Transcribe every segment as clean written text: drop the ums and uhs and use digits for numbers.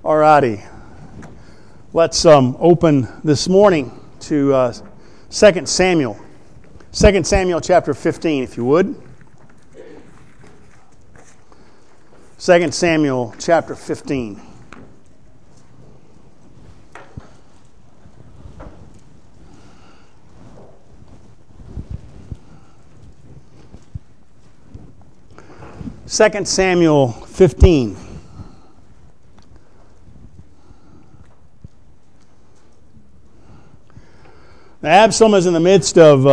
All righty. Let's open this morning to 2 Samuel. 2 Samuel chapter 15, if you would. 2 Samuel chapter 15. Second Samuel 15. Now, Absalom is in the midst of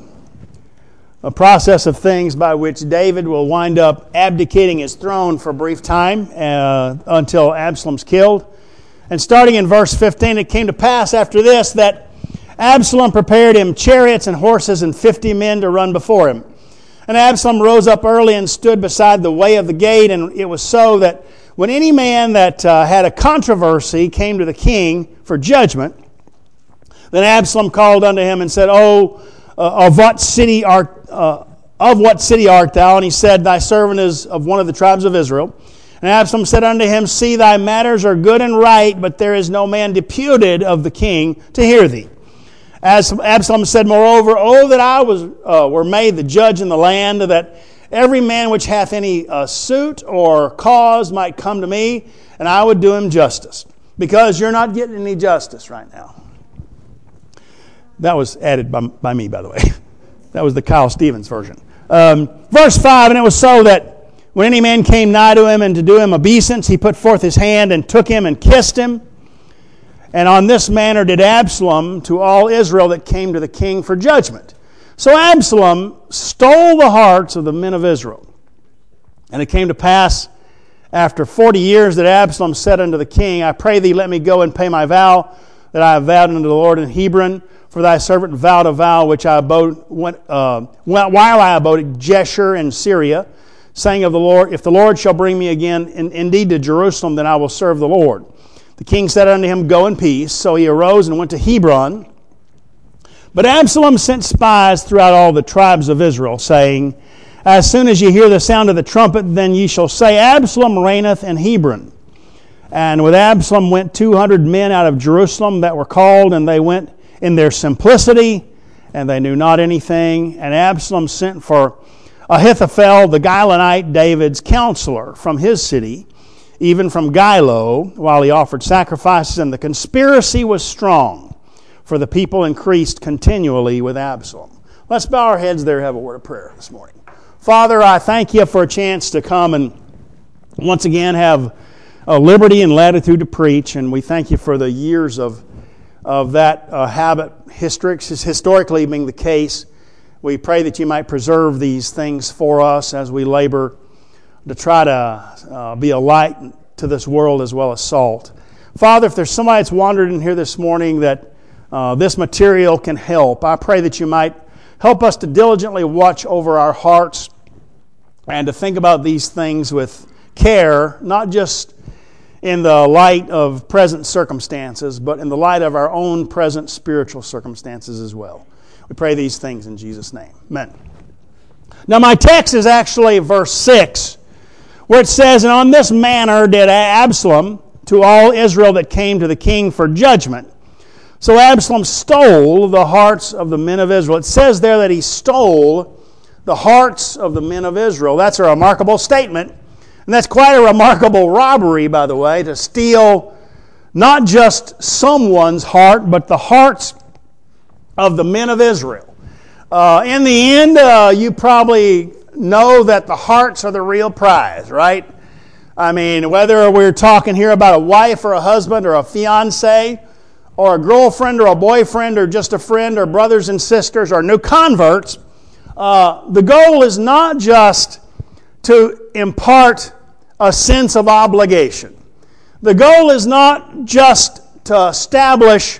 a process of things by which David will wind up abdicating his throne for a brief time until Absalom's killed. And starting in verse 15, it came to pass after this that Absalom prepared him chariots and horses and 50 men to run before him. And Absalom rose up early and stood beside the way of the gate, and it was so that when any man that had a controversy came to the king for judgment, then Absalom called unto him and said, of what city art thou? And he said, Thy servant is of one of the tribes of Israel. And Absalom said unto him, See, thy matters are good and right, but there is no man deputed of the king to hear thee. As Absalom said, Moreover, that I were made the judge in the land, that every man which hath any suit or cause might come to me, and I would do him justice. Because you're not getting any justice right now. That was added by me, by the way. That was the Kyle Stevens version. Verse 5, And it was so that when any man came nigh to him and to do him obeisance, he put forth his hand and took him and kissed him. And on this manner did Absalom to all Israel that came to the king for judgment. So Absalom stole the hearts of the men of Israel. And it came to pass after 40 years that Absalom said unto the king, I pray thee, let me go and pay my vow that I have vowed unto the Lord in Hebron. For thy servant vowed a vow which I abode while I abode at Jeshurun in Syria, saying of the Lord, If the Lord shall bring me again indeed to Jerusalem, then I will serve the Lord. The king said unto him, Go in peace. So he arose and went to Hebron. But Absalom sent spies throughout all the tribes of Israel, saying, As soon as ye hear the sound of the trumpet, then ye shall say, Absalom reigneth in Hebron. And with Absalom went 200 men out of Jerusalem that were called, and they went in their simplicity, and they knew not anything. And Absalom sent for Ahithophel, the Gilonite, David's counselor, from his city, even from Gilo, while he offered sacrifices. And the conspiracy was strong, for the people increased continually with Absalom. Let's bow our heads there and have a word of prayer this morning. Father, I thank you for a chance to come and once again have liberty and latitude to preach. And we thank you for the years of that habit historically being the case. We pray that you might preserve these things for us as we labor to try to be a light to this world as well as salt. Father, if there's somebody that's wandered in here this morning that this material can help, I pray that you might help us to diligently watch over our hearts and to think about these things with care, not just in the light of present circumstances, but in the light of our own present spiritual circumstances as well. We pray these things in Jesus' name. Amen. Now my text is actually verse 6, where it says, And on this manner did Absalom to all Israel that came to the king for judgment. So Absalom stole the hearts of the men of Israel. It says there that he stole the hearts of the men of Israel. That's a remarkable statement. And that's quite a remarkable robbery, by the way, to steal not just someone's heart, but the hearts of the men of Israel. In the end, you probably know that the hearts are the real prize, right? I mean, whether we're talking here about a wife or a husband or a fiance or a girlfriend or a boyfriend or just a friend or brothers and sisters or new converts, the goal is not just to impart a sense of obligation. The goal is not just to establish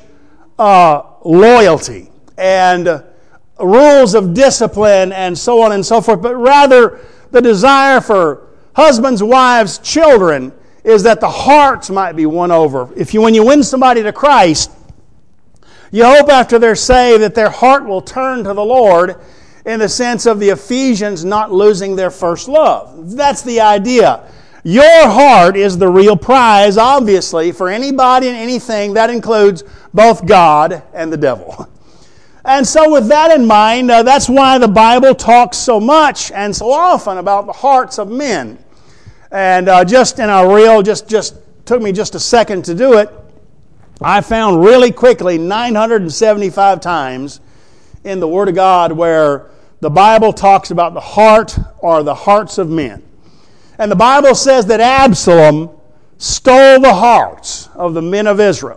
loyalty and rules of discipline and so on and so forth, but rather the desire for husbands, wives, children is that the hearts might be won over. When you win somebody to Christ, you hope after they're saved that their heart will turn to the Lord in the sense of the Ephesians not losing their first love. That's the idea. Your heart is the real prize, obviously, for anybody and anything. That includes both God and the devil. And so with that in mind, that's why the Bible talks so much and so often about the hearts of men. And just in a reel, just took me just a second to do it, I found really quickly 975 times in the Word of God where the Bible talks about the heart or the hearts of men. And the Bible says that Absalom stole the hearts of the men of Israel.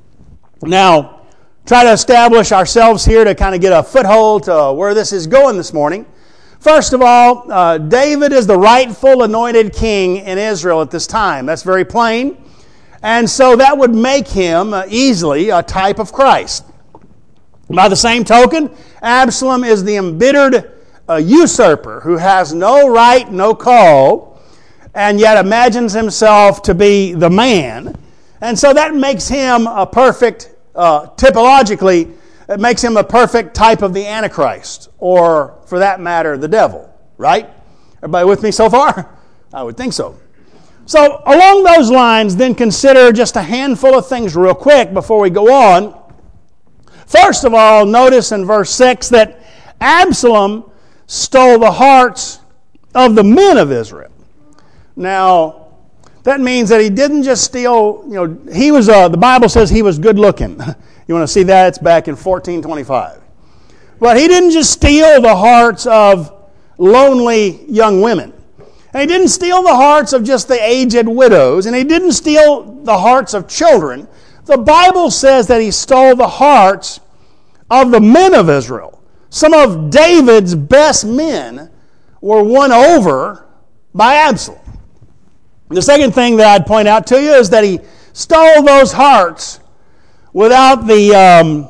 Now, try to establish ourselves here to kind of get a foothold to where this is going this morning. First of all, David is the rightful anointed king in Israel at this time. That's very plain. And so that would make him easily a type of Christ. By the same token, Absalom is the embittered usurper who has no right, no call, and yet imagines himself to be the man. And so that makes him a perfect, typologically, it makes him a perfect type of the Antichrist, or for that matter, the devil, right? Everybody with me so far? I would think so. So along those lines, then consider just a handful of things real quick before we go on. First of all, notice in verse 6 that Absalom stole the hearts of the men of Israel. Now, that means that he didn't just steal, he was, the Bible says he was good looking. You want to see that? It's back in 1425. But he didn't just steal the hearts of lonely young women. And he didn't steal the hearts of just the aged widows. And he didn't steal the hearts of children. The Bible says that he stole the hearts of the men of Israel. Some of David's best men were won over by Absalom. The second thing that I'd point out to you is that he stole those hearts without the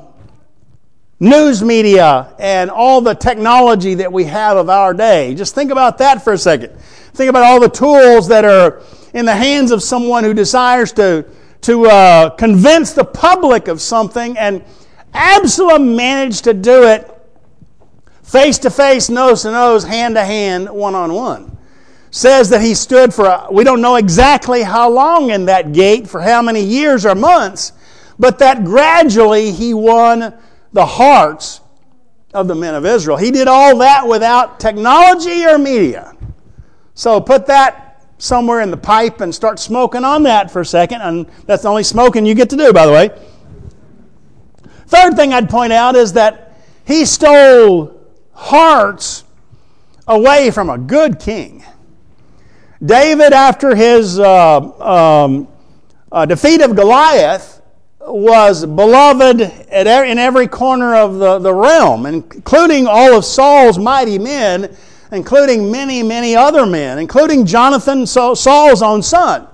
news media and all the technology that we have of our day. Just think about that for a second. Think about all the tools that are in the hands of someone who desires to convince the public of something, and Absalom managed to do it face-to-face, nose-to-nose, hand-to-hand, one-on-one. Says that he stood for, we don't know exactly how long in that gate, for how many years or months, but that gradually he won the hearts of the men of Israel. He did all that without technology or media. So put that somewhere in the pipe and start smoking on that for a second, and that's the only smoking you get to do, by the way. Third thing I'd point out is that he stole hearts away from a good king. David, after his defeat of Goliath, was beloved in every corner of the realm, including all of Saul's mighty men, including many, many other men, including Jonathan, Saul's own son.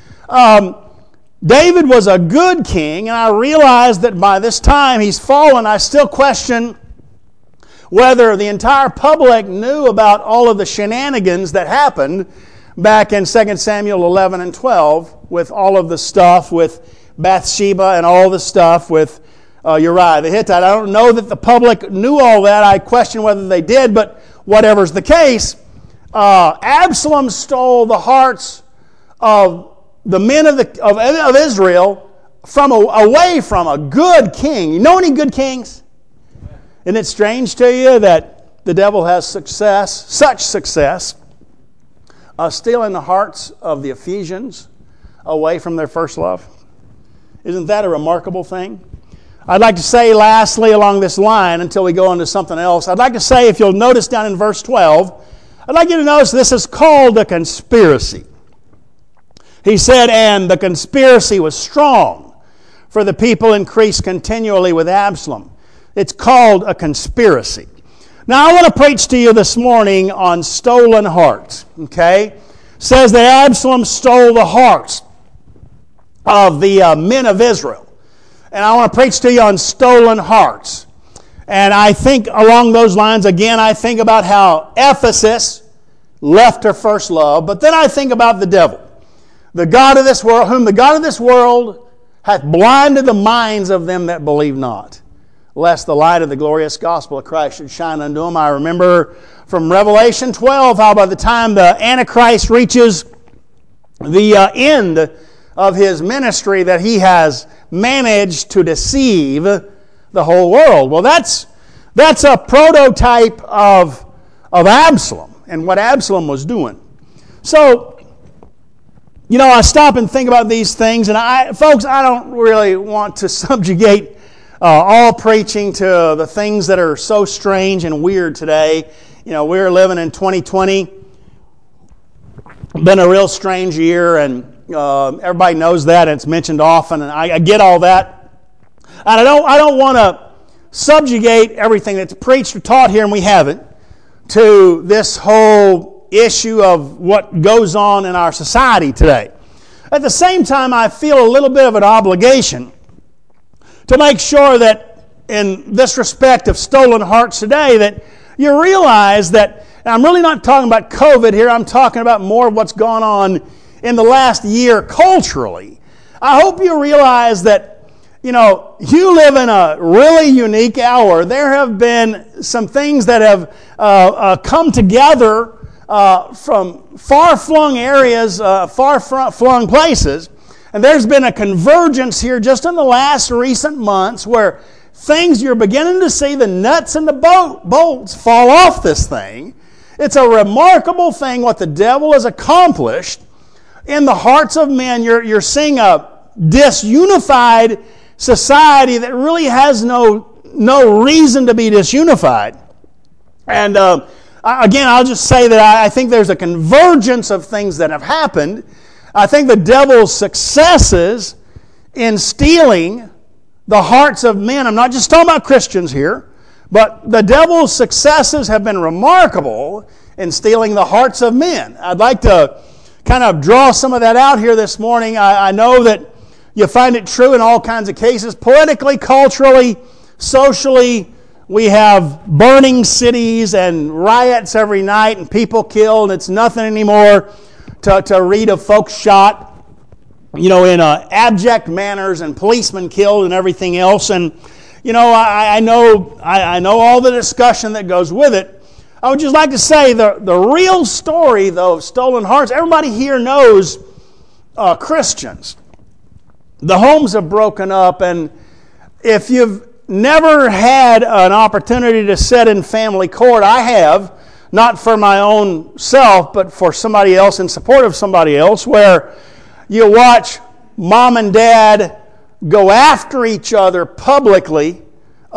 David was a good king, and I realize that by this time he's fallen. I still question whether the entire public knew about all of the shenanigans that happened back in 2 Samuel 11 and 12 with all of the stuff with Bathsheba and all the stuff with Uriah the Hittite. I don't know that the public knew all that. I question whether they did, but whatever's the case, Absalom stole the hearts of the men of Israel away from a good king. You know any good kings? Isn't it strange to you that the devil has such success, stealing the hearts of the Ephesians away from their first love? Isn't that a remarkable thing? I'd like to say lastly along this line, until we go on to something else, I'd like to say, if you'll notice down in verse 12, I'd like you to notice this is called a conspiracy. He said, and the conspiracy was strong, for the people increased continually with Absalom. It's called a conspiracy. Now I want to preach to you this morning on stolen hearts. Okay? It says that Absalom stole the hearts of the men of Israel. And I want to preach to you on stolen hearts. And I think along those lines, again, I think about how Ephesus left her first love, but then I think about the devil, the god of this world, whom the god of this world hath blinded the minds of them that believe not, lest the light of the glorious gospel of Christ should shine unto them. I remember from Revelation 12 how by the time the Antichrist reaches the end of his ministry that he has managed to deceive the whole world. Well, that's a prototype of Absalom and what Absalom was doing. So, I stop and think about these things, and folks, I don't really want to subjugate all preaching to the things that are so strange and weird today. We're living in 2020. Been a real strange year, and everybody knows that, and it's mentioned often, and I get all that. And I don't want to subjugate everything that's preached or taught here, and we haven't, to this whole issue of what goes on in our society today. At the same time, I feel a little bit of an obligation to make sure that in this respect of stolen hearts today, that you realize that, and I'm really not talking about COVID here, I'm talking about more of what's gone on in the last year culturally. I hope you realize that, you live in a really unique hour. There have been some things that have come together from far-flung areas, far-flung places, and there's been a convergence here just in the last recent months where you're beginning to see the nuts and the bolts fall off this thing. It's a remarkable thing what the devil has accomplished in the hearts of men. You're seeing a disunified society that really has no reason to be disunified. And again, I'll just say that I think there's a convergence of things that have happened. I think the devil's successes in stealing the hearts of men, I'm not just talking about Christians here, but the devil's successes have been remarkable in stealing the hearts of men. I'd like to kind of draw some of that out here this morning. I know that you find it true in all kinds of cases. Politically, culturally, socially, we have burning cities and riots every night and people killed. It's nothing anymore to read of folks shot, in abject manners and policemen killed and everything else. And, I know all the discussion that goes with it. I would just like to say the real story, though, of stolen hearts, everybody here knows Christians. The homes have broken up, and if you've never had an opportunity to sit in family court, I have, not for my own self, but for somebody else, in support of somebody else, where you watch mom and dad go after each other publicly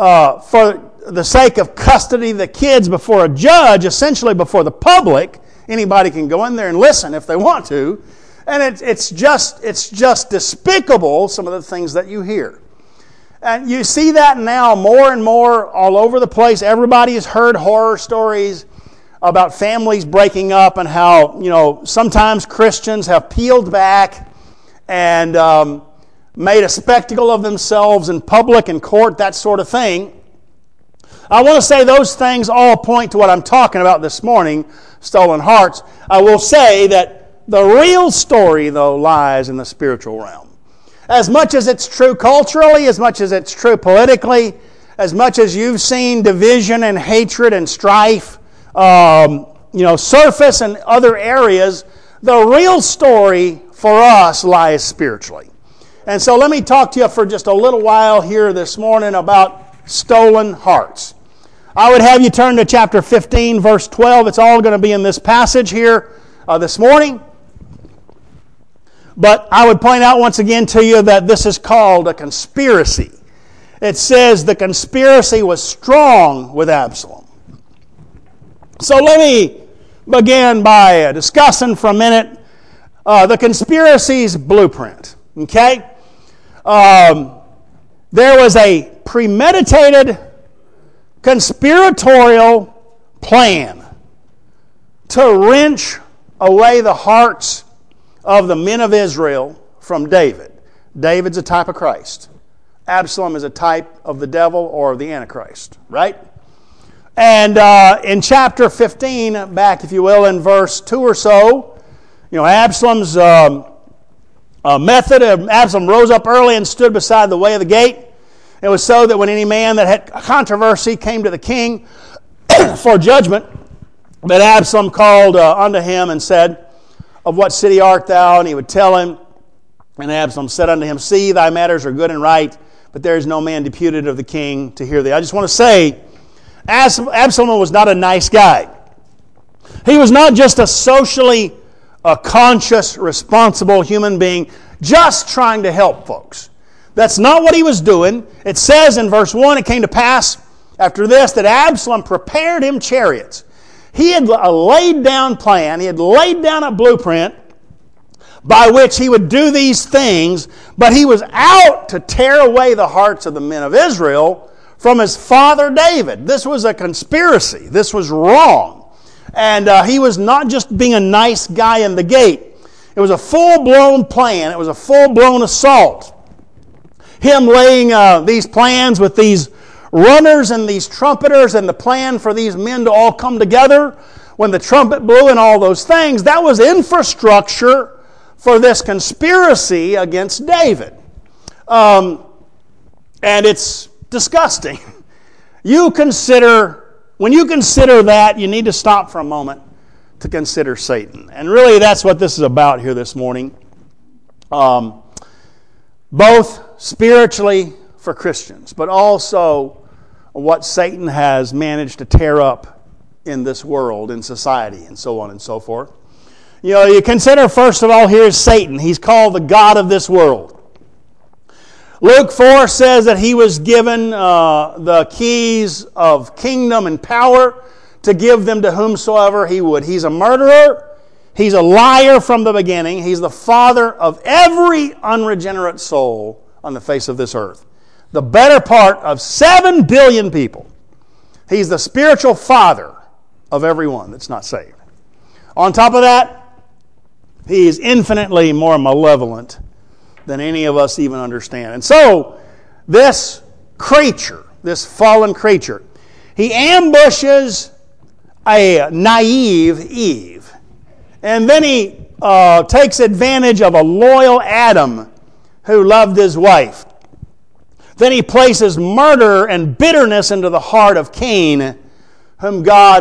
for the sake of custody of the kids before a judge, essentially before the public. Anybody can go in there and listen if they want to. And it's just despicable, some of the things that you hear. And you see that now more and more all over the place. Everybody has heard horror stories about families breaking up and how, sometimes Christians have peeled back and made a spectacle of themselves in public and court, that sort of thing. I want to say those things all point to what I'm talking about this morning, stolen hearts. I will say that the real story, though, lies in the spiritual realm. As much as it's true culturally, as much as it's true politically, as much as you've seen division and hatred and strife, surface in other areas, the real story for us lies spiritually. And so let me talk to you for just a little while here this morning about stolen hearts. I would have you turn to chapter 15, verse 12. It's all going to be in this passage here this morning. But I would point out once again to you that this is called a conspiracy. It says the conspiracy was strong with Absalom. So let me begin by discussing for a minute the conspiracy's blueprint. Okay? There was a premeditated conspiratorial plan to wrench away the hearts of the men of Israel from David. David's a type of Christ. Absalom is a type of the devil or the Antichrist, right? And in chapter 15, back if you will, in verse 2 or so, Absalom's method. Absalom rose up early and stood beside the way of the gate. It was so that when any man that had controversy came to the king for judgment, that Absalom called unto him and said, of what city art thou? And he would tell him. And Absalom said unto him, See, thy matters are good and right, but there is no man deputed of the king to hear thee. I just want to say, Absalom was not a nice guy. He was not just a socially conscious, responsible human being just trying to help folks. That's not what he was doing. It says in verse 1, it came to pass after this that Absalom prepared him chariots. He had a laid down plan. He had laid down a blueprint by which he would do these things, but he was out to tear away the hearts of the men of Israel from his father David. This was a conspiracy. This was wrong. And he was not just being a nice guy in the gate. It was a full-blown plan. It was a full-blown assault. Him laying these plans with these runners and these trumpeters and the plan for these men to all come together when the trumpet blew and all those things, that was infrastructure for this conspiracy against David. And it's disgusting. When you consider that, you need to stop for a moment to consider Satan. And really that's what this is about here this morning. Both spiritually for Christians, but also what Satan has managed to tear up in this world, in society, and so on and so forth. You consider, first of all, here's Satan. He's called the god of this world. Luke 4 says that he was given the keys of kingdom and power to give them to whomsoever he would. He's a murderer. He's a liar from the beginning. He's the father of every unregenerate soul on the face of this earth. The better part of 7 billion people. He's the spiritual father of everyone that's not saved. On top of that, he is infinitely more malevolent than any of us even understand. And so, this creature, this fallen creature, he ambushes a naive Eve. And then he takes advantage of a loyal Adam who loved his wife. Then he places murder and bitterness into the heart of Cain, who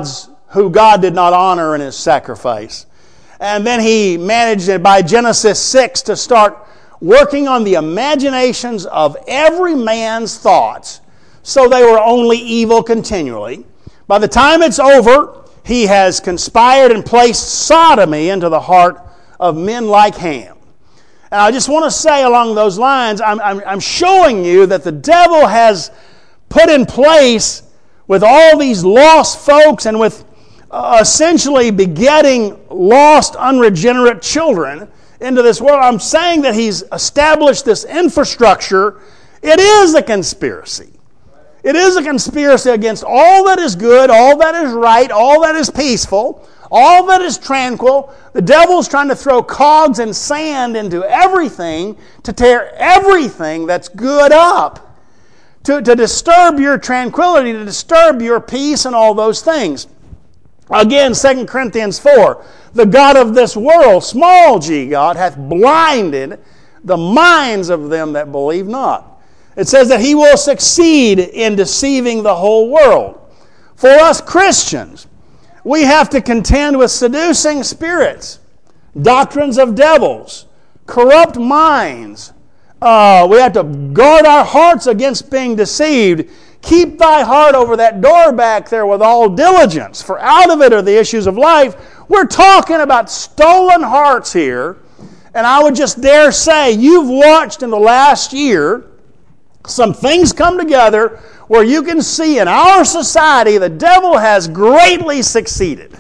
God did not honor in his sacrifice. And then he managed by Genesis 6 to start working on the imaginations of every man's thoughts, so they were only evil continually. By the time it's over, he has conspired and placed sodomy into the heart of men like Ham. And I just want to say along those lines, I'm showing you that the devil has put in place with all these lost folks and with essentially begetting lost, unregenerate children into this world. I'm saying that he's established this infrastructure. It is a conspiracy. It is a conspiracy against all that is good, all that is right, all that is peaceful, all that is tranquil. The devil's trying to throw cogs and sand into everything to tear everything that's good up, to disturb your tranquility, to disturb your peace and all those things. Again, 2 Corinthians 4, the God of this world, small g God, hath blinded the minds of them that believe not. It says that he will succeed in deceiving the whole world. For us Christians, we have to contend with seducing spirits, doctrines of devils, corrupt minds. We have to guard our hearts against being deceived. Keep thy heart over that door back there with all diligence, for out of it are the issues of life. We're talking about stolen hearts here, and I would just dare say you've watched in the last year some things come together where you can see in our society the devil has greatly succeeded.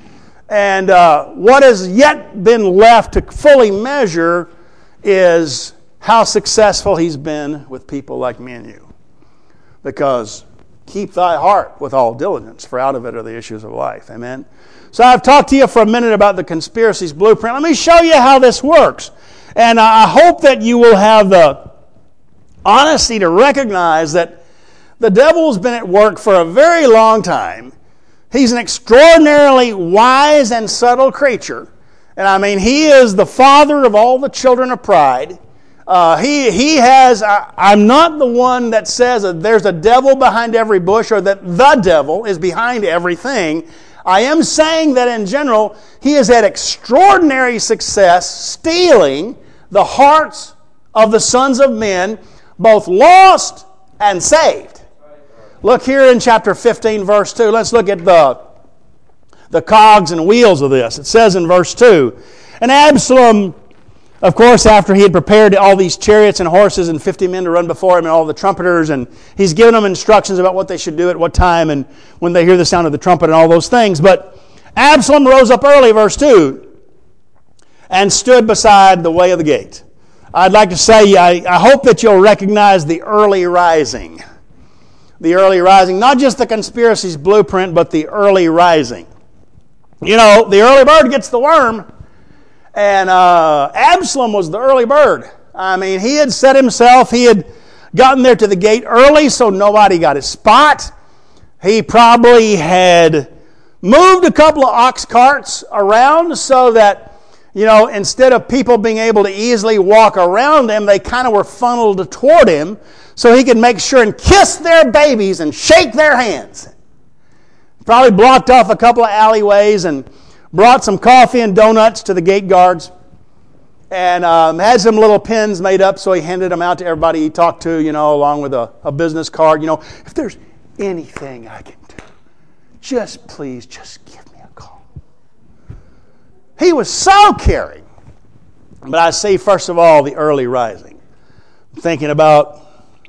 And what has yet been left to fully measure is how successful he's been with people like me and you. Because keep thy heart with all diligence, for out of it are the issues of life. Amen? So I've talked to you for a minute about the conspiracy's blueprint. Let me show you how this works. And I hope that you will have the honesty to recognize that the devil's been at work for a very long time. He's an extraordinarily wise and subtle creature. And I mean, he is the father of all the children of pride. I'm not the one that says that there's a devil behind every bush or that the devil is behind everything. I am saying that in general, he has had extraordinary success stealing the hearts of the sons of men, both lost and saved. Look here in chapter 15, verse 2. Let's look at the cogs and wheels of this. It says in verse 2, and Absalom, of course, after he had prepared all these chariots and horses and 50 men to run before him and all the trumpeters, and he's given them instructions about what they should do at what time and when they hear the sound of the trumpet and all those things. But Absalom rose up early, verse 2, and stood beside the way of the gate. I'd like to say, I hope that you'll recognize the early rising. The early rising, not just the conspiracy's blueprint, but the early rising. You know, the early bird gets the worm. And Absalom was the early bird. I mean, he had set himself, he had gotten there to the gate early so nobody got his spot. He probably had moved a couple of ox carts around so that, you know, instead of people being able to easily walk around him, they kind of were funneled toward him so he could make sure and kiss their babies and shake their hands. Probably blocked off a couple of alleyways and brought some coffee and donuts to the gate guards, and had some little pins made up, so he handed them out to everybody he talked to, you know, along with a business card. You know, if there's anything I can do, please give me a call. He was so caring. But I see, first of all, the early rising. I'm thinking about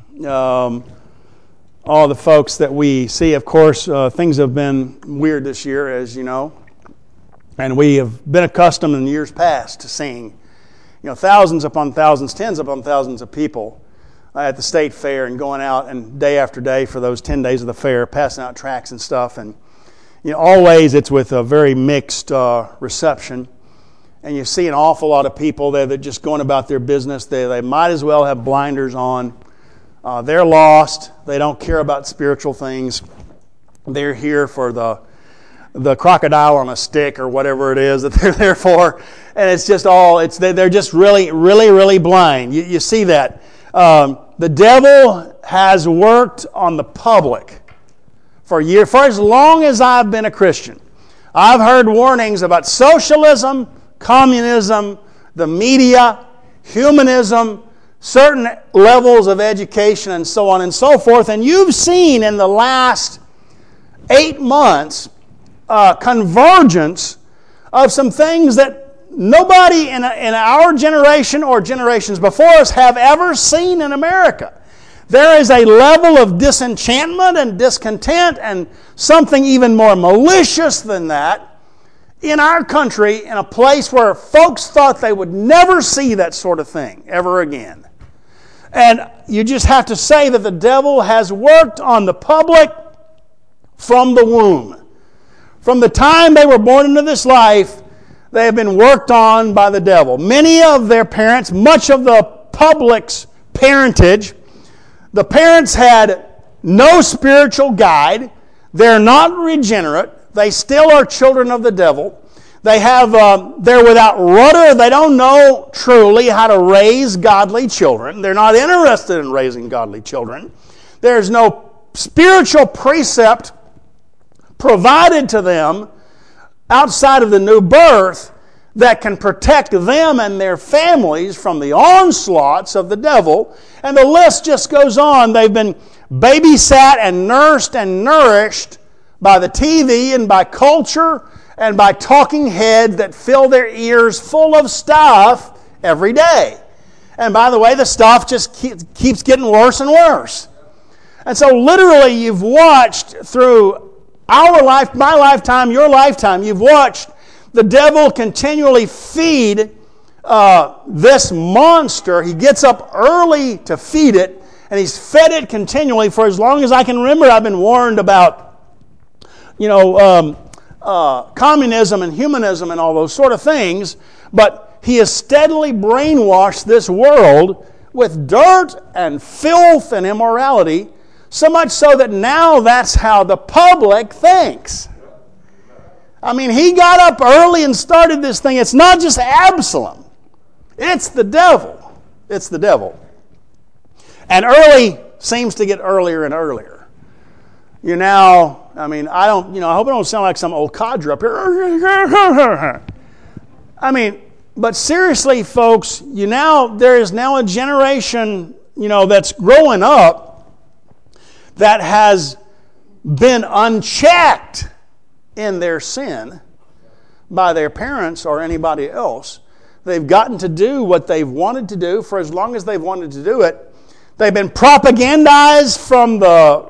all the folks that we see. Of course, things have been weird this year, as you know. And we have been accustomed in years past to seeing, you know, thousands upon thousands, tens upon thousands of people at the state fair and going out and day after day for those 10 days of the fair, passing out tracts and stuff. And, you know, always it's with a very mixed reception. And you see an awful lot of people there that just going about their business. They might as well have blinders on. They're lost. They don't care about spiritual things. They're here for the crocodile on a stick or whatever it is that they're there for. And it's just they're just really, really, really blind. You see that. The devil has worked on the public for as long as I've been a Christian. I've heard warnings about socialism, communism, the media, humanism, certain levels of education, and so on and so forth. And you've seen in the last 8 months convergence of some things that nobody in our generation or generations before us have ever seen in America. There is a level of disenchantment and discontent and something even more malicious than that in our country, in a place where folks thought they would never see that sort of thing ever again. And you just have to say that the devil has worked on the public from the womb. From the time they were born into this life, they have been worked on by the devil. Many of their parents, much of the public's parentage, the parents had no spiritual guide. They're not regenerate. They still are children of the devil. They're without rudder. They don't know truly how to raise godly children. They're not interested in raising godly children. There's no spiritual precept provided to them outside of the new birth that can protect them and their families from the onslaughts of the devil. And the list just goes on. They've been babysat and nursed and nourished by the TV and by culture and by talking heads that fill their ears full of stuff every day. And by the way, the stuff just keeps getting worse and worse. And so literally you've watched through our life, my lifetime, your lifetime, you've watched the devil continually feed this monster. He gets up early to feed it, and he's fed it continually for as long as I can remember. I've been warned about, communism and humanism and all those sort of things, but he has steadily brainwashed this world with dirt and filth and immorality, so much so that now that's how the public thinks. I mean, he got up early and started this thing. It's not just Absalom. It's the devil. It's the devil. And early seems to get earlier and earlier. I hope I don't sound like some old codger up here. But seriously, folks, there is now a generation, that's growing up that has been unchecked in their sin by their parents or anybody else. They've gotten to do what they've wanted to do for as long as they've wanted to do it. They've been propagandized from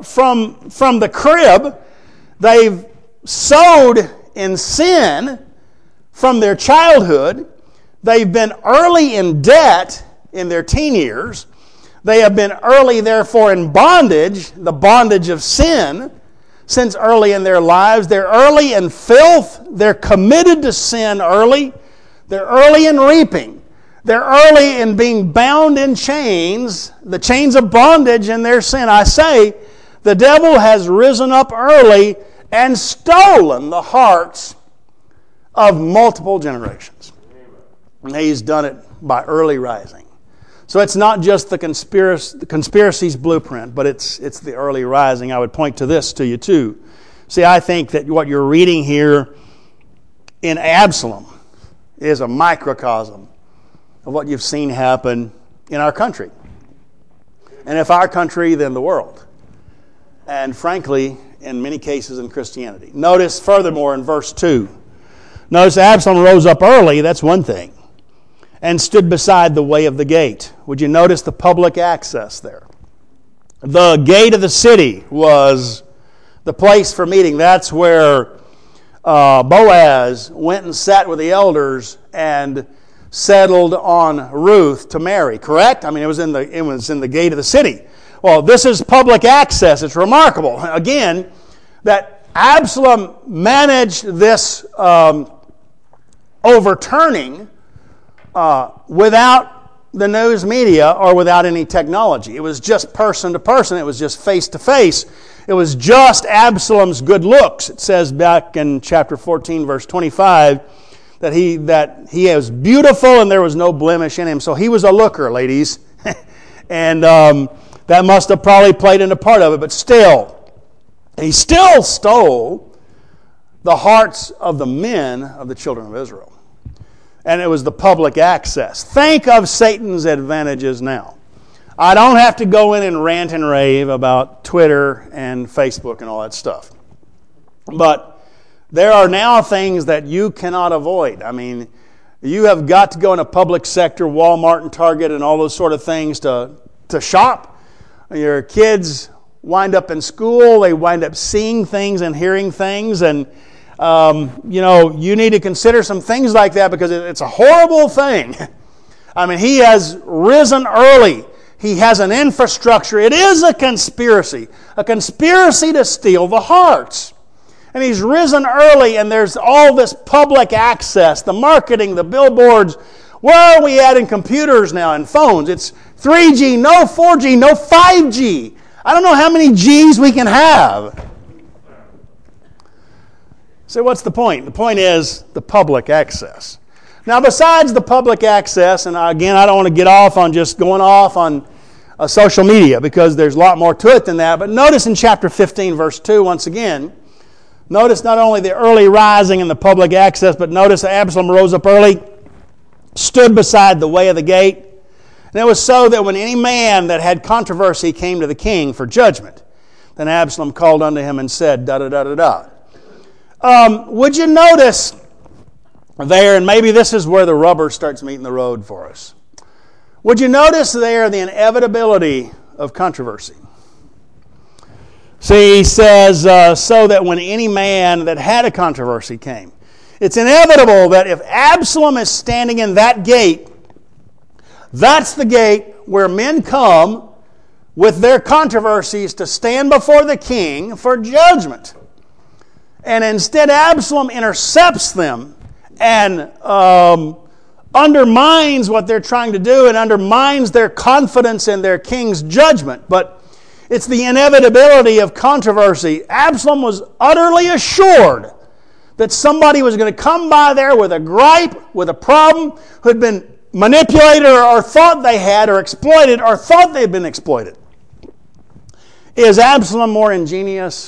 the crib. They've sowed in sin from their childhood. They've been early in debt in their teen years. They have been early, therefore, in bondage, the bondage of sin, since early in their lives. They're early in filth. They're committed to sin early. They're early in reaping. They're early in being bound in chains, the chains of bondage in their sin. I say, the devil has risen up early and stolen the hearts of multiple generations. And he's done it by early rising. So it's not just the conspiracy's blueprint, but it's the early rising. I would point to you too. See, I think that what you're reading here in Absalom is a microcosm of what you've seen happen in our country. And if our country, then the world. And frankly, in many cases in Christianity. Notice furthermore in verse 2. Notice Absalom rose up early, that's one thing, and stood beside the way of the gate. Would you notice the public access there? The gate of the city was the place for meeting. That's where Boaz went and sat with the elders and settled on Ruth to marry, correct? It was in the gate of the city. Well, this is public access. It's remarkable, again, that Absalom managed this overturning without the news media or without any technology. It was just person to person. It was just face to face. It was just Absalom's good looks. It says back in chapter 14, verse 25, that he was beautiful and there was no blemish in him. So he was a looker, ladies. And that must have probably played into part of it. But still, he still stole the hearts of the men of the children of Israel. And it was the public access. Think of Satan's advantages now. I don't have to go in and rant and rave about Twitter and Facebook and all that stuff. But there are now things that you cannot avoid. You have got to go in a public sector, Walmart and Target and all those sort of things to shop. Your kids wind up in school. They wind up seeing things and hearing things. And, you need to consider some things like that because it's a horrible thing. He has risen early. He has an infrastructure. It is a conspiracy to steal the hearts. And he's risen early, and there's all this public access, the marketing, the billboards. Where are we at in computers now and phones? It's 3G, no 4G, no 5G. I don't know how many Gs we can have. So what's the point? The point is the public access. Now, besides the public access, and again, I don't want to get off on just going off on social media because there's a lot more to it than that. But notice in chapter 15, verse 2, once again, notice not only the early rising and the public access, but notice Absalom rose up early, stood beside the way of the gate. And it was so that when any man that had controversy came to the king for judgment, then Absalom called unto him and said, da-da-da-da-da. Would you notice there, and maybe this is where the rubber starts meeting the road for us. Would you notice there the inevitability of controversy? See, he says, so that when any man that had a controversy came. It's inevitable that if Absalom is standing in that gate, that's the gate where men come with their controversies to stand before the king for judgment. And instead Absalom intercepts them and undermines what they're trying to do and undermines their confidence in their king's judgment. But it's the inevitability of controversy. Absalom was utterly assured that somebody was going to come by there with a gripe, with a problem, who had been manipulated or thought they had or exploited or thought they'd been exploited. Is Absalom more ingenious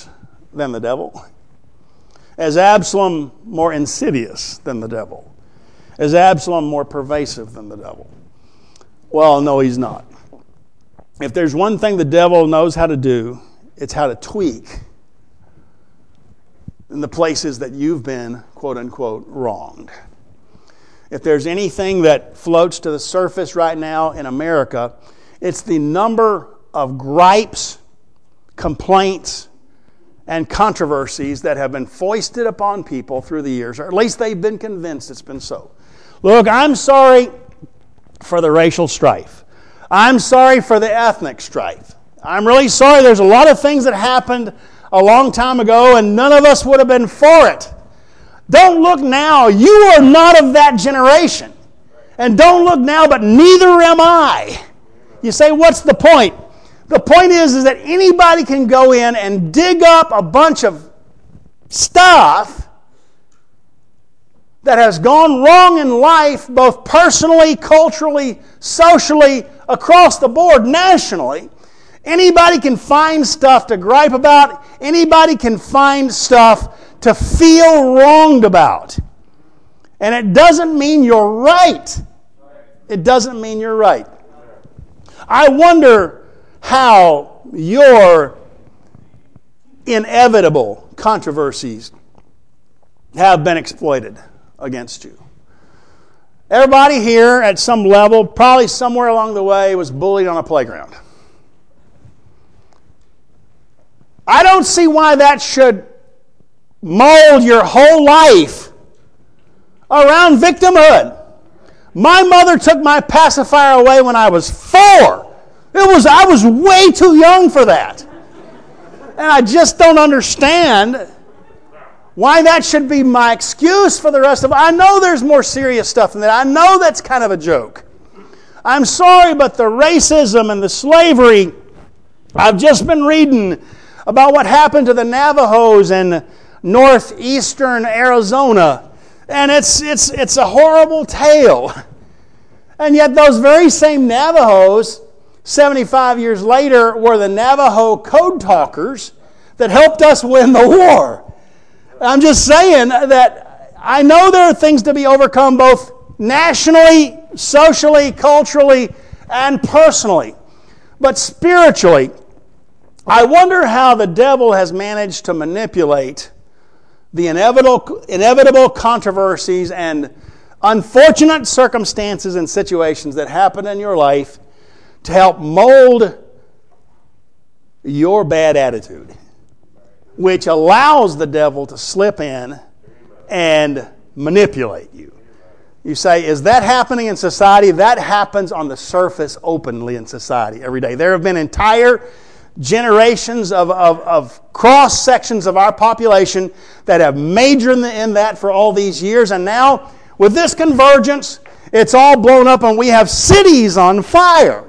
than the devil? Is Absalom more insidious than the devil? Is Absalom more pervasive than the devil? Well, no, he's not. If there's one thing the devil knows how to do, it's how to tweak in the places that you've been, quote unquote, wronged. If there's anything that floats to the surface right now in America, it's the number of gripes, complaints, and controversies that have been foisted upon people through the years, or at least they've been convinced it's been so. Look, I'm sorry for the racial strife. I'm sorry for the ethnic strife. I'm really sorry. There's a lot of things that happened a long time ago, and none of us would have been for it. Don't look now. You are not of that generation. And don't look now, but neither am I. You say, what's the point? The point is that anybody can go in and dig up a bunch of stuff that has gone wrong in life, both personally, culturally, socially, across the board, nationally. Anybody can find stuff to gripe about. Anybody can find stuff to feel wronged about. And it doesn't mean you're right. It doesn't mean you're right. I wonder how your inevitable controversies have been exploited against you. Everybody here at some level, probably somewhere along the way, was bullied on a playground. I don't see why that should mold your whole life around victimhood. My mother took my pacifier away when I was 4. I was way too young for that. And I just don't understand why that should be my excuse for the rest of it. I know there's more serious stuff than that. I know that's kind of a joke. I'm sorry, but the racism and the slavery, I've just been reading about what happened to the Navajos in northeastern Arizona. And it's a horrible tale. And yet those very same Navajos, 75 years later, were the Navajo code talkers that helped us win the war. I'm just saying that I know there are things to be overcome both nationally, socially, culturally, and personally. But spiritually, I wonder how the devil has managed to manipulate the inevitable controversies and unfortunate circumstances and situations that happen in your life to help mold your bad attitude, which allows the devil to slip in and manipulate you. You say, is that happening in society? That happens on the surface openly in society every day. There have been entire generations of cross-sections of our population that have majored in that for all these years. And now, with this convergence, it's all blown up and we have cities on fire.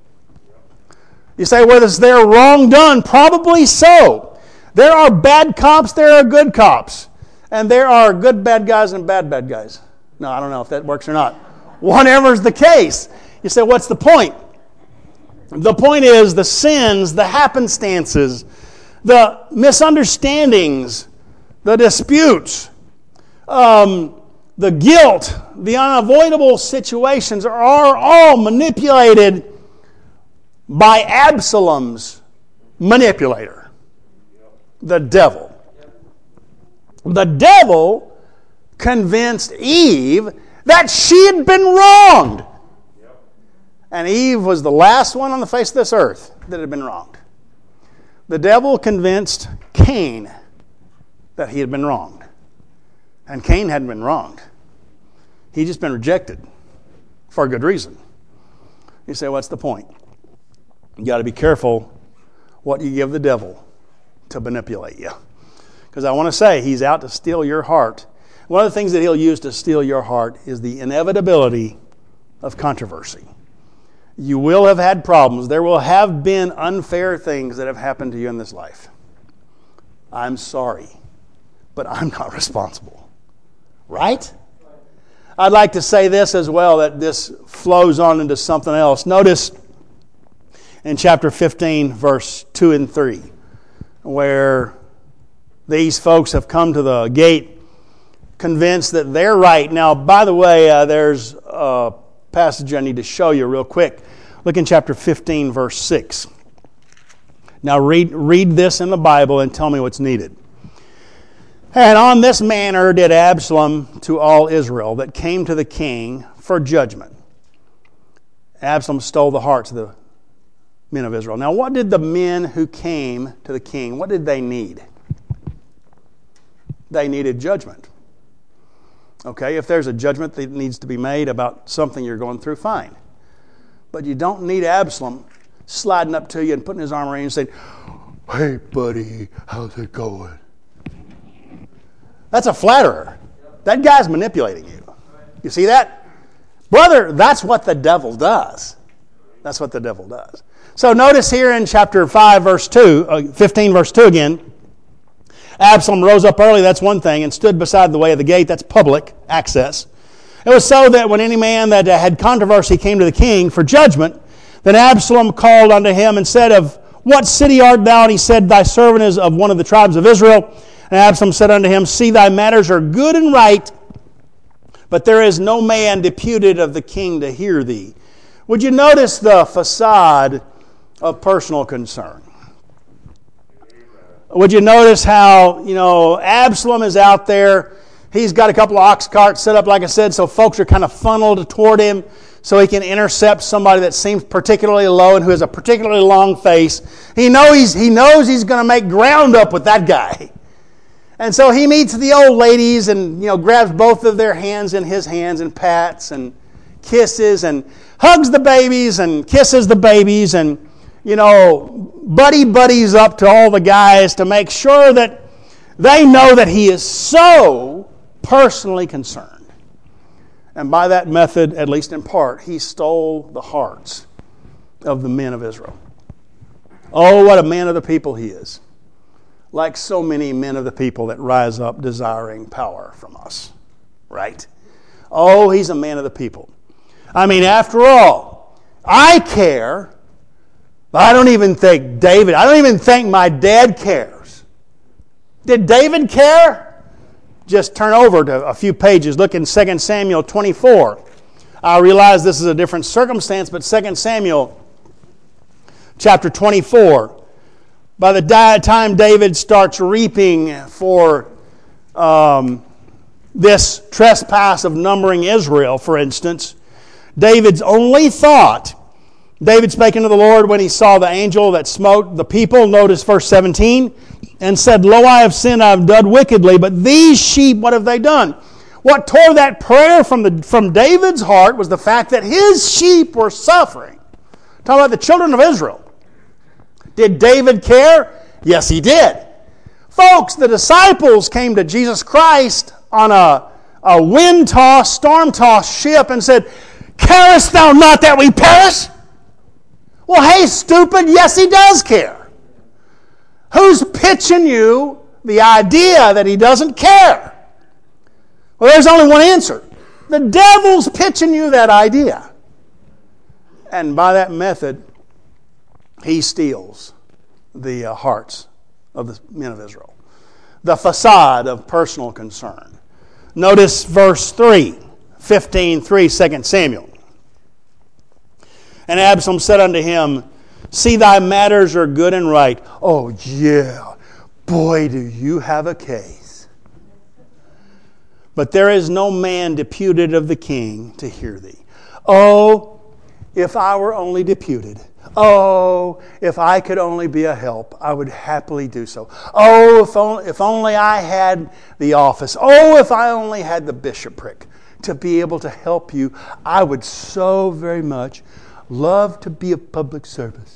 You say, well, is there wrong done? Probably so. There are bad cops, there are good cops. And there are good bad guys and bad guys. No, I don't know if that works or not. Whatever's the case. You say, what's the point? The point is the sins, the happenstances, the misunderstandings, the disputes, the guilt, the unavoidable situations are all manipulated by Absalom's manipulator, the devil. The devil convinced Eve that she had been wronged. And Eve was the last one on the face of this earth that had been wronged. The devil convinced Cain that he had been wronged. And Cain hadn't been wronged. He'd just been rejected for a good reason. You say, what's the point? You got to be careful what you give the devil to manipulate you. Because I want to say, he's out to steal your heart. One of the things that he'll use to steal your heart is the inevitability of controversy. You will have had problems. There will have been unfair things that have happened to you in this life. I'm sorry, but I'm not responsible. Right? I'd like to say this as well, that this flows on into something else. Notice in chapter 15, verse 2 and 3, where These folks have come to the gate convinced that they're right. Now, by the way, there's a passage I need to show you real quick. Look in chapter 15, verse 6. Now read this in the Bible and tell me what's needed. And on this manner did Absalom to all Israel that came to the king for judgment. Absalom stole the hearts of the men of Israel. Now, what did the men who came to the king, what did they need? They needed judgment. Okay, if there's a judgment that needs to be made about something you're going through, fine. But you don't need Absalom sliding up to you and putting his arm around you and saying, "Hey, buddy, how's it going?" That's a flatterer. That guy's manipulating you. You see that? Brother, that's what the devil does. That's what the devil does. So notice here in chapter 5, verse 2, 15, verse 2 again, Absalom rose up early, that's one thing, and stood beside the way of the gate, that's public access. It was so that when any man that had controversy came to the king for judgment, then Absalom called unto him and said, "Of what city art thou?" And he said, "Thy servant is of one of the tribes of Israel." And Absalom said unto him, "See, thy matters are good and right, but there is no man deputed of the king to hear thee." Would you notice the facade of personal concern? Would you notice how, Absalom is out there. He's got a couple of ox carts set up, like I said, so folks are kind of funneled toward him so he can intercept somebody that seems particularly low and who has a particularly long face. He knows he's going to make ground up with that guy. And so he meets the old ladies and, grabs both of their hands in his hands and pats and kisses and hugs the babies and kisses the babies and, buddies up to all the guys to make sure that they know that he is so personally concerned. And by that method, at least in part, he stole the hearts of the men of Israel. Oh, what a man of the people he is. Like so many men of the people that rise up desiring power from us. Right? Oh, he's a man of the people. I mean, after all, I care. I don't even think my dad cares. Did David care? Just turn over to a few pages. Look in 2 Samuel 24. I realize this is a different circumstance, but 2 Samuel chapter 24. By the time David starts reaping for this trespass of numbering Israel, for instance, David's only thought, David spake unto the Lord when he saw the angel that smote the people, notice verse 17, and said, "Lo, I have sinned, I have done wickedly, but these sheep, what have they done?" What tore that prayer from David's heart was the fact that his sheep were suffering. Talking about the children of Israel. Did David care? Yes, he did. Folks, the disciples came to Jesus Christ on a wind-tossed, storm-tossed ship and said, "Carest thou not that we perish?" Well, hey, stupid, yes, he does care. Who's pitching you the idea that he doesn't care? Well, there's only one answer. The devil's pitching you that idea. And by that method, he steals the hearts of the men of Israel. The facade of personal concern. Notice verse 3, 15:3, 2 Samuel. And Absalom said unto him, "See, thy matters are good and right." Oh, yeah. Boy, do you have a case. "But there is no man deputed of the king to hear thee." Oh, if I were only deputed. Oh, if I could only be a help, I would happily do so. Oh, if only I had the office. Oh, if I only had the bishopric to be able to help you, I would so very much love to be of public service.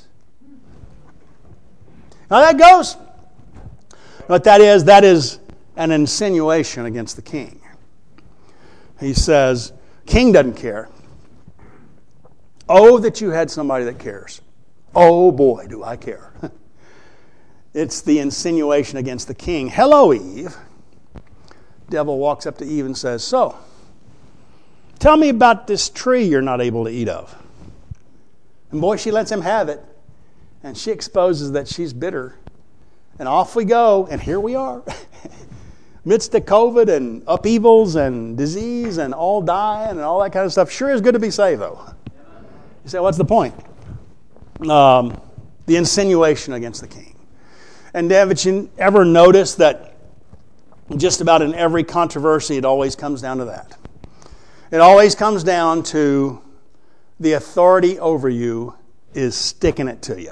Now that goes. What that is an insinuation against the king. He says, king doesn't care. Oh, that you had somebody that cares. Oh boy, do I care. It's the insinuation against the king. Hello, Eve. Devil walks up to Eve and says, "So, tell me about this tree you're not able to eat of." And boy, she lets him have it. And she exposes that she's bitter And off we go, and here we are. Midst of COVID and upheavals and disease and all dying and all that kind of stuff. Sure is good to be saved, though. You say, what's the point? The insinuation against the king. And haven't you ever noticed that just about in every controversy, it always comes down to that? It always comes down to the authority over you is sticking it to you.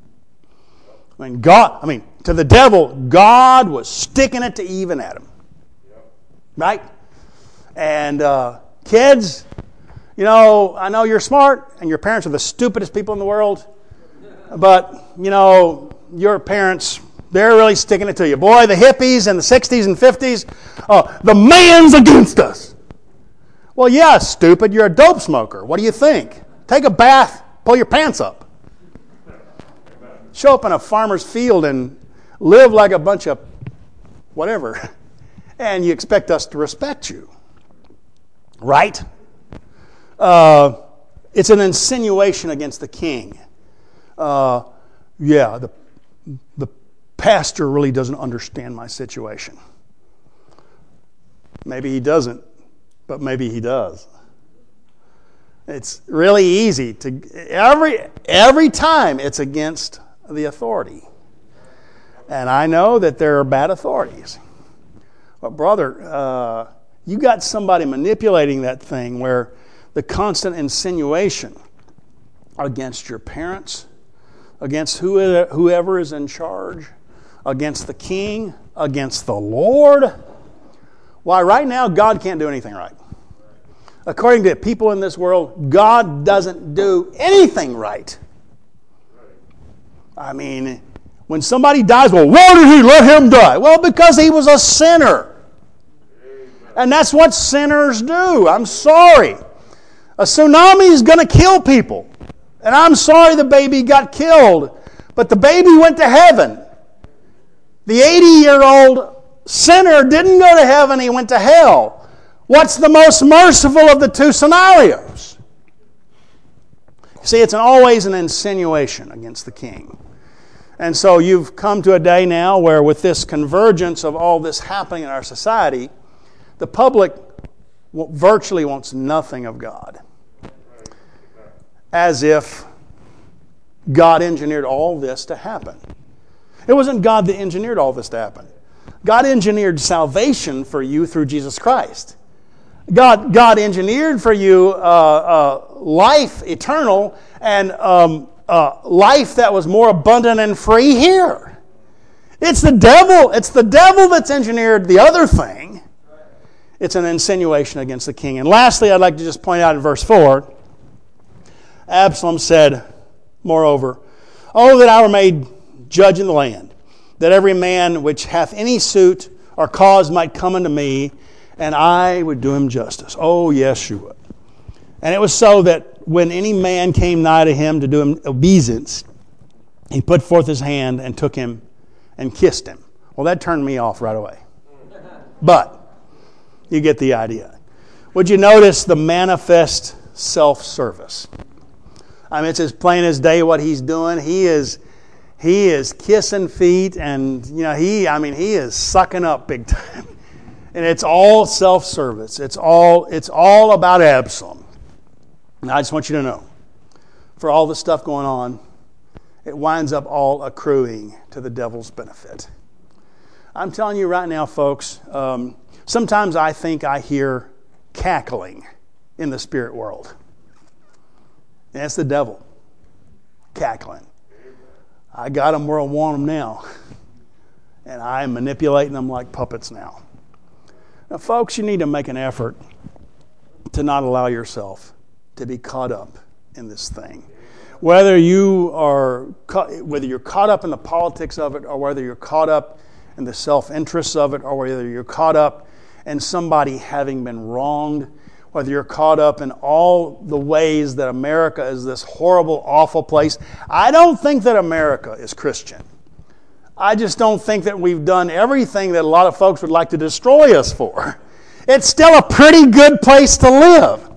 To the devil, God was sticking it to Eve and Adam. Right? And kids, I know you're smart and your parents are the stupidest people in the world. But, your parents, they're really sticking it to you. Boy, the hippies in the 60s and 50s, the man's against us. Well, yeah, stupid, you're a dope smoker. What do you think? Take a bath, pull your pants up. Show up in a farmer's field and live like a bunch of whatever. And you expect us to respect you. Right? It's an insinuation against the king. The pastor really doesn't understand my situation. Maybe he doesn't, but maybe he does. It's really easy to every time it's against the authority. And I know that there are bad authorities. But brother, you got somebody manipulating that thing where the constant insinuation against your parents, against whoever is in charge, against the king, against the Lord. Why, right now, God can't do anything right. According to people in this world, God doesn't do anything right. I mean, when somebody dies, well, why did he let him die? Well, because he was a sinner. And that's what sinners do. I'm sorry. A tsunami is going to kill people. And I'm sorry the baby got killed. But the baby went to heaven. The 80-year-old sinner didn't go to heaven, he went to hell. What's the most merciful of the two scenarios? See, it's always an insinuation against the king. And so you've come to a day now where with this convergence of all this happening in our society, the public virtually wants nothing of God. As if God engineered all this to happen. It wasn't God that engineered all this to happen. God engineered salvation for you through Jesus Christ. God engineered for you life eternal and life that was more abundant and free here. It's the devil. It's the devil that's engineered the other thing. It's an insinuation against the king. And lastly, I'd like to just point out in verse 4, Absalom said, moreover, "Oh, that I were made judge in the land, that every man which hath any suit or cause might come unto me, and I would do him justice." Oh, yes, you would. And it was so that when any man came nigh to him to do him obeisance, he put forth his hand and took him and kissed him. Well, that turned me off right away. But you get the idea. Would you notice the manifest self-service? I mean, it's as plain as day what he's doing. He is kissing feet, and he is sucking up big time. And it's all self-service. It's all about Absalom. And I just want you to know, for all the stuff going on, it winds up all accruing to the devil's benefit. I'm telling you right now, folks, sometimes I think I hear cackling in the spirit world. And it's the devil cackling. I got them where I want them now. And I am manipulating them like puppets now. Now, folks, you need to make an effort to not allow yourself to be caught up in this thing. Whether you're caught up in the politics of it, or whether you're caught up in the self-interests of it, or whether you're caught up in somebody having been wronged, whether you're caught up in all the ways that America is this horrible, awful place. I don't think that America is Christian. I just don't think that we've done everything that a lot of folks would like to destroy us for. It's still a pretty good place to live.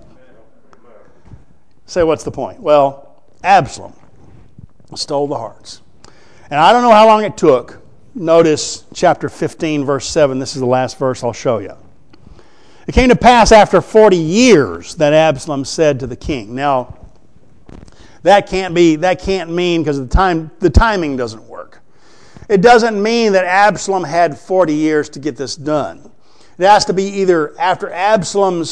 Say, what's the point? Well, Absalom stole the hearts. And I don't know how long it took notice chapter 15, verse 7. This is the last verse I'll show you. It came to pass after 40 years that Absalom said to the king. Now, that can't mean, because the timing doesn't work. It doesn't mean that Absalom had 40 years to get this done. It has to be either after Absalom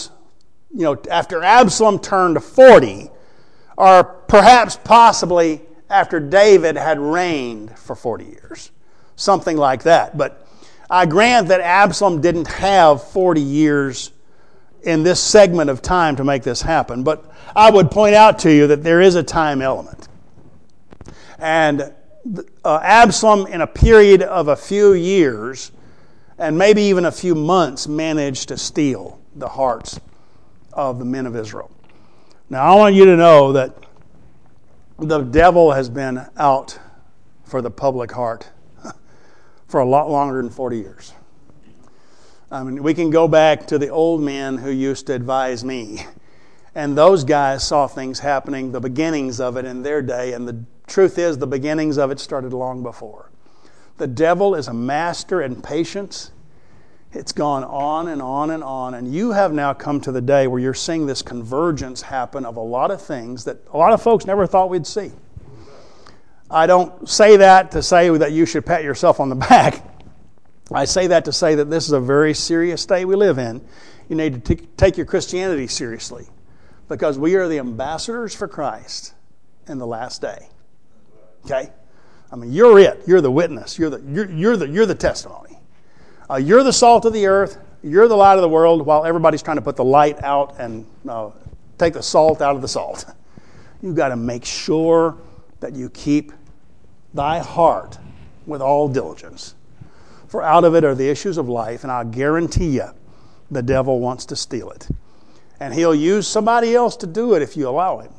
turned 40, or perhaps possibly after David had reigned for 40 years. Something like that. But I grant that Absalom didn't have 40 years in this segment of time to make this happen. But I would point out to you that there is a time element. And Absalom, in a period of a few years, and maybe even a few months, managed to steal the hearts of the men of Israel. Now, I want you to know that the devil has been out for the public heart for a lot longer than 40 years. I mean, we can go back to the old men who used to advise me. And those guys saw things happening, the beginnings of it in their day. And the truth is, the beginnings of it started long before. The devil is a master in patience. It's gone on and on and on. And you have now come to the day where you're seeing this convergence happen of a lot of things that a lot of folks never thought we'd see. I don't say that to say that you should pat yourself on the back. I say that to say that this is a very serious day we live in. You need to take your Christianity seriously, because we are the ambassadors for Christ in the last day. Okay? I mean, you're it. You're the witness. You're the testimony. You're the salt of the earth. You're the light of the world, while everybody's trying to put the light out and take the salt out of the salt. You've got to make sure that you keep thy heart with all diligence. For out of it are the issues of life, and I guarantee you the devil wants to steal it. And he'll use somebody else to do it if you allow him.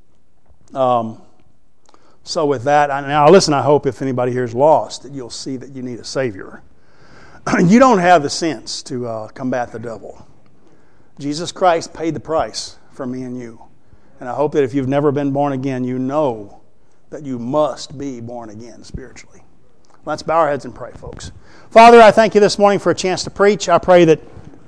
So with that, now listen, I hope if anybody here is lost, that you'll see that you need a Savior. You don't have the sense to combat the devil. Jesus Christ paid the price for me and you. And I hope that if you've never been born again, you know that you must be born again spiritually. Let's bow our heads and pray, folks. Father, I thank you this morning for a chance to preach. I pray that